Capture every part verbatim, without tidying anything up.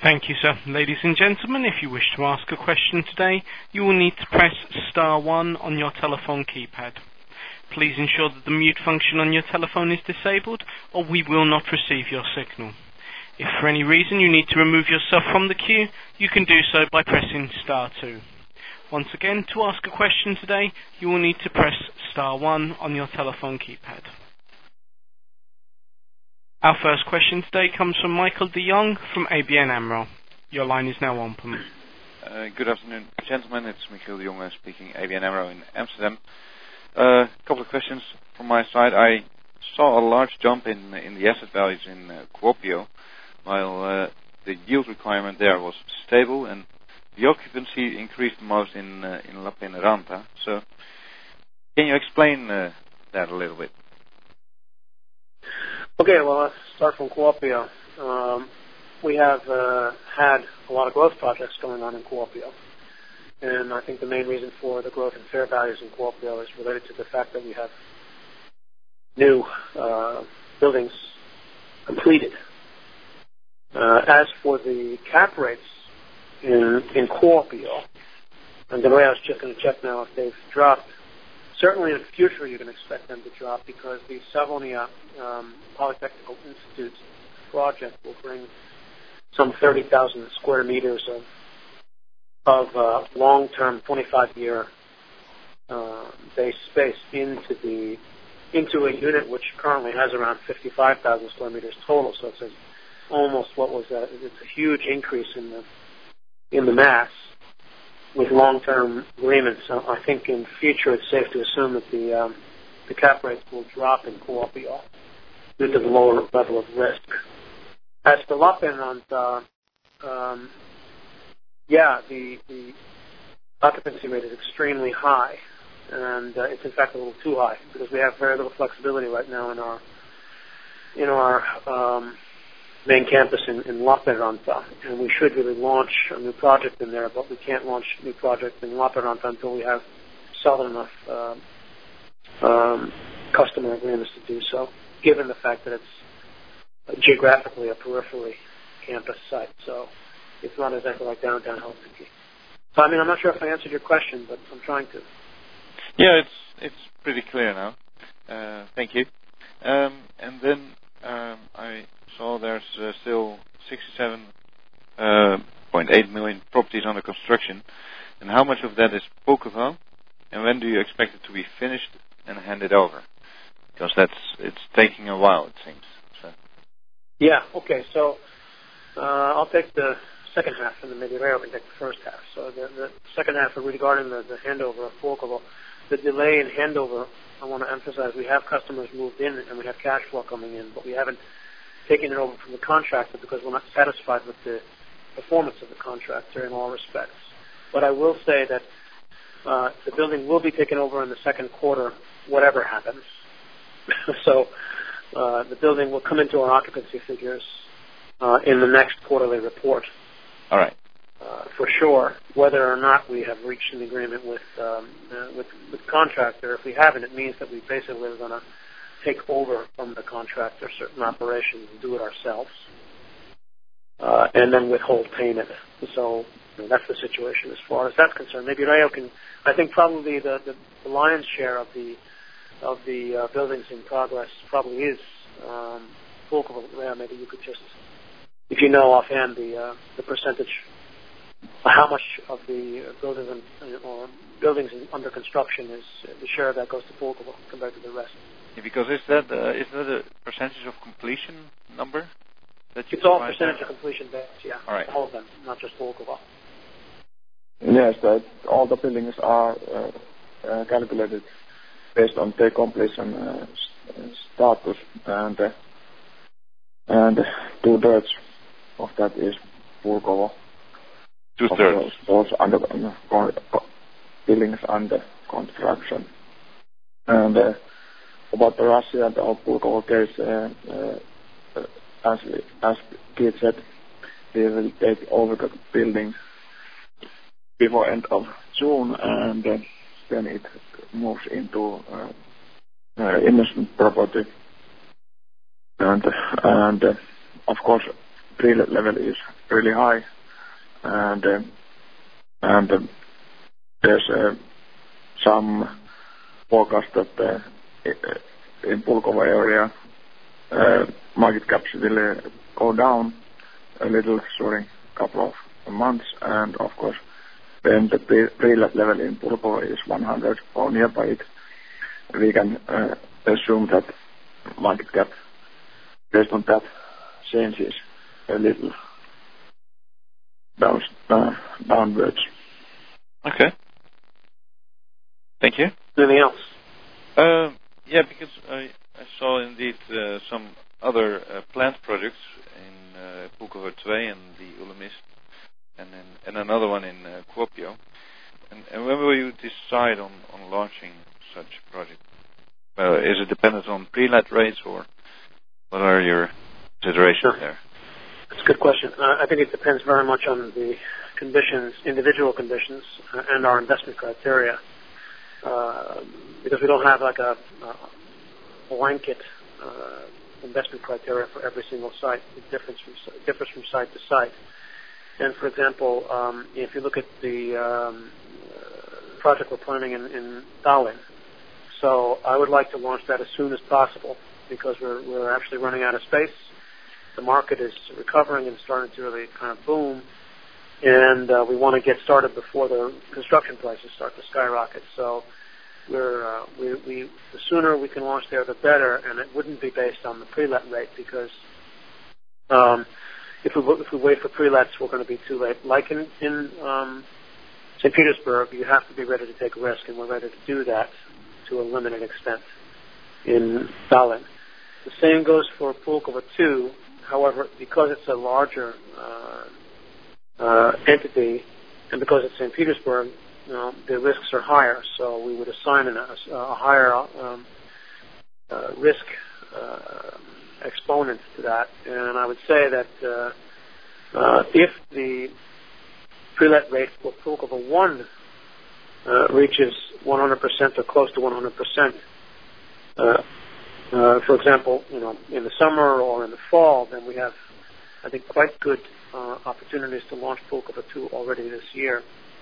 Thank you, sir. Ladies and gentlemen, if you wish to ask a question today, you will need to press star one on your telephone keypad. Please ensure that the mute function on your telephone is disabled, or we will not receive your signal. If for any reason you need to remove yourself from the queue, you can do so by pressing star two. Once again, to ask a question today, you will need to press star one on your telephone keypad. Our first question today comes from Michael de Jong from A B N AMRO. Your line is now open. Uh, good afternoon, gentlemen. It's Michael de Jong speaking, A B N AMRO in Amsterdam. A uh, couple of questions from my side. I saw a large jump in in the asset values in uh, Kuopio, while uh, the yield requirement there was stable and the occupancy increased most in uh, in Lappeenranta. So, can you explain uh, that a little bit? Okay, well, let's start from Kuopio. Um, we have uh, had a lot of growth projects going on in Kuopio. And I think the main reason for the growth in fair values in Kuopio is related to the fact that we have new uh, buildings completed. Uh, as for the cap rates in, in Kuopio, and the way I was just going to check now if they've dropped, certainly in the future you can expect them to drop because the Savonia um, Polytechnical Institute project will bring some thirty thousand square meters of of uh, long-term twenty-five year uh, base space into the into a unit which currently has around fifty-five thousand square meters total. So it's a, almost what was a, it's a huge increase in the in the mass with long-term agreements. So I think in future it's safe to assume that the um, the cap rates will drop in Kuopio due to the lower level of risk. As for Lappeenranta, um, yeah, the, the occupancy rate is extremely high, and uh, it's in fact a little too high because we have very little flexibility right now in our in our um, main campus in, in Lappeenranta, and we should really launch a new project in there, but we can't launch a new project in Lappeenranta until we have solid enough uh, um, customer agreements to do so, given the fact that it's geographically a peripherally campus site. So it's not exactly like downtown Helsinki. So, I mean, I'm not sure if I answered your question, but I'm trying to. Yeah, it's it's pretty clear now. Uh, thank you. Um, and then um, I saw there's uh, still sixty-seven point eight million properties under construction. And how much of that is Puukkovo? And when do you expect it to be finished and handed over? Because that's it's taking a while, it seems. So. Yeah, okay. So uh, I'll take the second half, and then maybe Rayo can take the first half. So the, the second half regarding the, the handover of Puukkovo, the delay in handover, I want to emphasize we have customers moved in and we have cash flow coming in, but we haven't taken it over from the contractor because we're not satisfied with the performance of the contractor in all respects. But I will say that uh, the building will be taken over in the second quarter, whatever happens. so uh, the building will come into our occupancy figures uh, in the next quarterly report. All right. Uh, for sure, whether or not we have reached an agreement with um, uh, with with the contractor. If we haven't, it means that we basically are going to take over from the contractor certain operations and do it ourselves, uh, and then withhold payment. So you know, that's the situation as far as that's concerned. Maybe Rayo can. I think probably the, the, the lion's share of the of the uh, buildings in progress probably is um, Puukkovo. Rayo, maybe you could just, if you know offhand the uh, the percentage. How much of the buildings and, or buildings in, under construction is uh, the share that goes to Puukkovo compared to the rest? Yeah, because is that uh, is that a percentage of completion number that you? It's all percentage there? Of completion based, yeah. All right. All of them, not just Puukkovo. Yes, that all the buildings are uh, uh, calculated based on their completion uh, status, and uh, and two thirds of that is Puukkovo. Two thirds. Those under uh, buildings under construction. And uh, about the Russia and the Puukkovo case, uh, uh, as as Keith said, we will take over the building before end of June, and uh, then it moves into uh, uh, investment property. And and uh, of course, pre-let level is really high, and uh, and uh, there's uh, some forecast that uh, in Pulkovo area uh, market caps will uh, go down a little during a couple of months, and of course when the pre-let level in Pulkovo is one hundred or nearby it, we can uh, assume that market cap based on that changes a little down, uh, downwards. Okay. Thank you. Anything else? Uh, yeah, because I, I saw indeed uh, some other uh, plant projects in uh, Pulkovo two and the Ulemist, and then, and another one in uh, Kuopio. And, and when will you decide on, on launching such project? Uh, is it dependent on pre-let rates, or what are your considerations sure. there? That's a good question. Uh, I think it depends very much on the conditions, individual conditions, uh, and our investment criteria. Uh, because we don't have like a, a blanket uh, investment criteria for every single site. It differs from, differs from site to site. And for example, um, if you look at the um, uh, project we're planning in, in Tallinn, so I would like to launch that as soon as possible because we're, we're actually running out of space. The market is recovering and starting to really kind of boom, and uh, we want to get started before the construction prices start to skyrocket. So we're, uh, we, we, the sooner we can launch there, the better, and it wouldn't be based on the pre-let rate because um, if we if we wait for pre-lets, we're going to be too late. Like in, in um, Saint Petersburg, you have to be ready to take a risk, and we're ready to do that to a limited extent in Tallinn. The same goes for Pulkovo two. However, because it's a larger uh, uh, entity, and because it's Saint Petersburg, you know, the risks are higher. So we would assign an, a, a higher um, uh, risk uh, exponent to that. And I would say that uh, uh, if the pre-let rate for Pulkovo one uh, reaches one hundred percent or close to one hundred percent, uh, Uh, for example, you know, in the summer or in the fall, then we have, I think, quite good uh, opportunities to launch Pulkovo two already this year.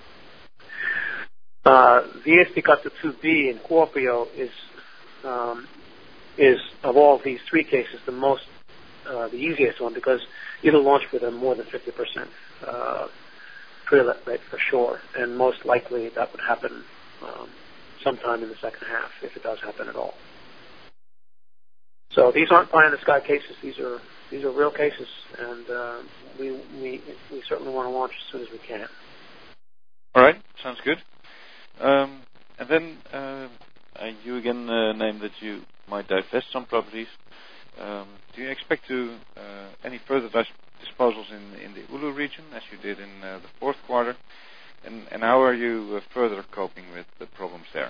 Uh, Viesti Katu two B in Kuopio is, um, is of all these three cases, the most, uh, the easiest one because it'll launch with a more than fifty percent uh, pre-let rate for sure, and most likely that would happen um, sometime in the second half if it does happen at all. So these aren't pie-in-the-sky cases. These are these are real cases, and uh, we we we certainly want to launch as soon as we can. All right, sounds good. Um, and then uh, you again uh, named that you might divest some properties. Um, do you expect to uh, any further dis- disposals in in the Oulu region as you did in uh, the fourth quarter? And and how are you uh, further coping with the problems there?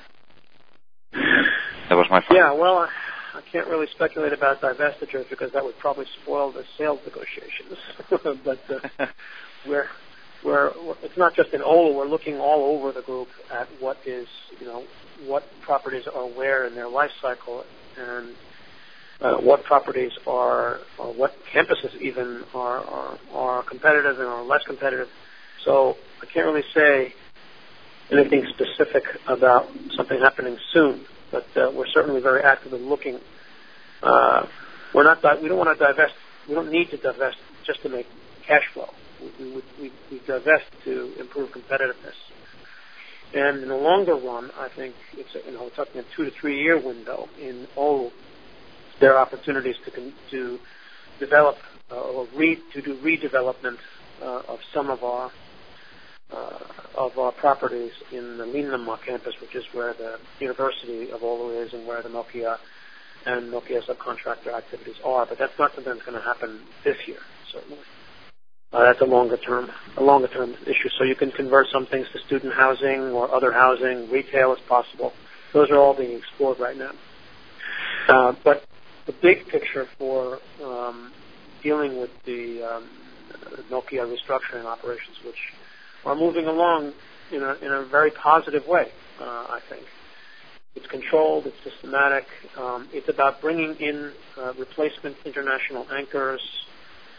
That was my final. Yeah, well. I, I can't really speculate about divestitures because that would probably spoil the sales negotiations. but uh, we're, we're, it's not just in Oulu. We're looking all over the group at what is, you know, what properties are where in their life cycle, and uh, what properties are, or what campuses even are, are are competitive and are less competitive. So I can't really say anything specific about something happening soon. But uh, we're certainly very actively looking. Uh, we're not. Di- we don't want to divest. We don't need to divest just to make cash flow. We, we, we, we divest to improve competitiveness. And in the longer run, I think it's a, you know, talking a two to three year window in Oulu. There are opportunities to con- to develop uh, or re- to do redevelopment uh, of some of our. Uh, of our properties in the Linnanmaa campus, which is where the University of Oulu is and where the Nokia and Nokia subcontractor activities are. But that's not something that's going to happen this year, certainly. Uh, that's a longer term, a longer term issue. So you can convert some things to student housing or other housing, retail is possible. Those are all being explored right now. Uh, but the big picture for um, dealing with the um, Nokia restructuring operations, which are moving along in a in a very positive way, uh, I think. It's controlled, it's systematic. Um, it's about bringing in uh, replacement international anchors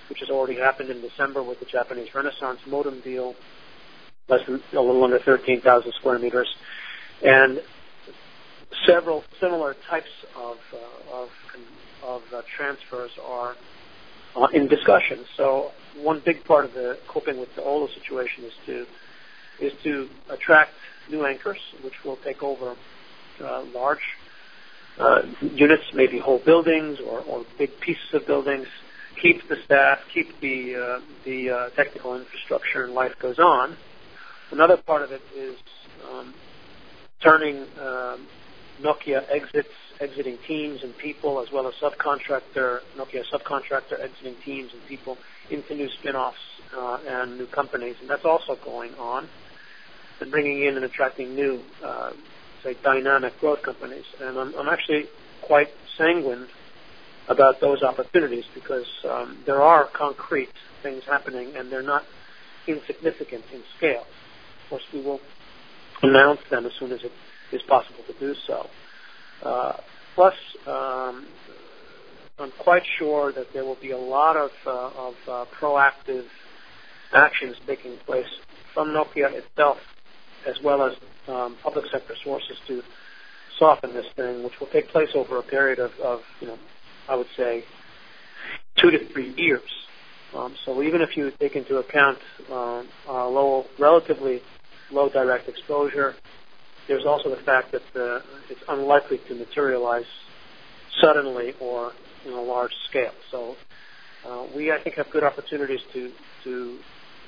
which has already happened in December with the Japanese Renaissance modem deal, less than a little under thirteen thousand square meters, and several similar types of uh, of, of uh, transfers are uh, in discussion. So one big part of the coping with the Oulu situation is to is to attract new anchors, which will take over uh, large uh, units, maybe whole buildings or, or big pieces of buildings, keep the staff, keep the uh, the uh, technical infrastructure, and life goes on. Another part of it is um, turning um, Nokia exits, exiting teams and people, as well as subcontractor Nokia subcontractor exiting teams and people into new spin-offs uh, and new companies, and that's also going on. And bringing in and attracting new, uh, say, dynamic growth companies. And I'm, I'm actually quite sanguine about those opportunities because um, there are concrete things happening, and they're not insignificant in scale. Of course, we will announce them as soon as it is possible to do so. Uh, plus, um, I'm quite sure that there will be a lot of, uh, of uh, proactive actions taking place from Nokia itself, as well as um, public sector sources to soften this thing, which will take place over a period of, of you know, I would say, two to three years. Um, so even if you take into account um, uh, low, relatively low direct exposure, there's also the fact that the, it's unlikely to materialize suddenly or in a large scale. So uh, we, I think, have good opportunities to to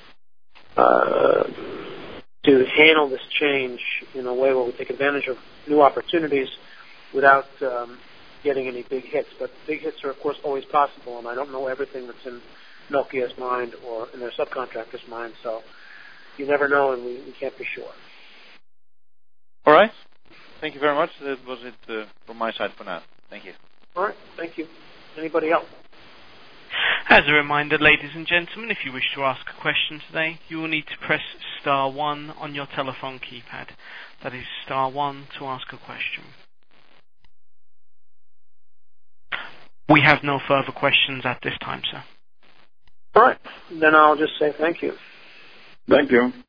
uh, to handle this change in a way where we take advantage of new opportunities without um, getting any big hits. But big hits are, of course, always possible, and I don't know everything that's in Nokia's mind or in their subcontractors' mind, so you never know, and we, we can't be sure. All right. Thank you very much. That was it uh, from my side for now. Thank you. All right. Thank you. Anybody else? As a reminder, ladies and gentlemen, if you wish to ask a question today, you will need to press star one on your telephone keypad. That is star one to ask a question. We have no further questions at this time, sir. All right. Then I'll just say thank you. Thank you.